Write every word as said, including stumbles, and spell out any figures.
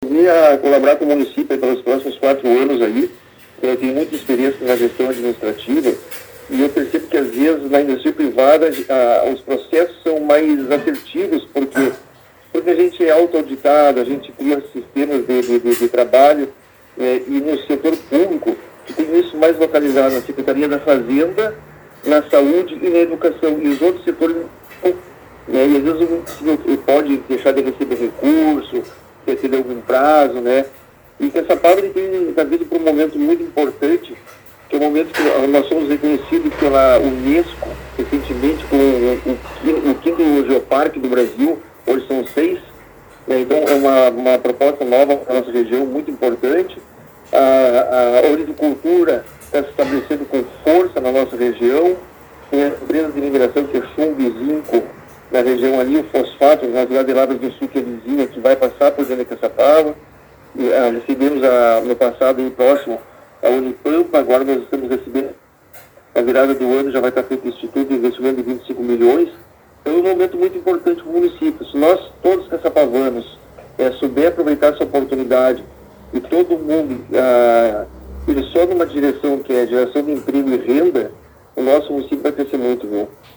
vir a colaborar com o município pelos próximos quatro anos aí. Eu tenho muita experiência na gestão administrativa e eu percebo que às vezes na indústria privada ah, os processos são mais assertivos porque, porque a gente é auto-auditado, a gente cria sistemas de, de, de, de trabalho eh, e no setor público que tem isso mais localizado na Secretaria da Fazenda, na saúde e na educação, e os outros setores, né, e às vezes o município pode deixar de receber recurso, receber algum prazo, né, e que essa palavra está vindo para um momento muito importante, que é o momento que nós somos reconhecidos pela Unesco, recentemente com o, o, o quinto Geoparque do Brasil, hoje são seis, né, então é uma, uma proposta nova para a nossa região, muito importante. A, a horticultura está se estabelecendo com força na nossa região, tem as empresas de mineração que é chumbo e zinco na região ali, o fosfato nas ladeiras do sul que é vizinha, que vai passar por dentro de Caçapava. E, ah, recebemos a, no passado e próximo a Unipampa, agora nós estamos recebendo a virada do ano, já vai estar feito o Instituto de Investimento de vinte e cinco milhões. Então é um momento muito importante para o município. Se nós, todos caçapavanos, é, souber aproveitar essa oportunidade e todo mundo ah, ir só numa direção que é a geração de emprego e renda, o nosso município vai crescer muito, viu?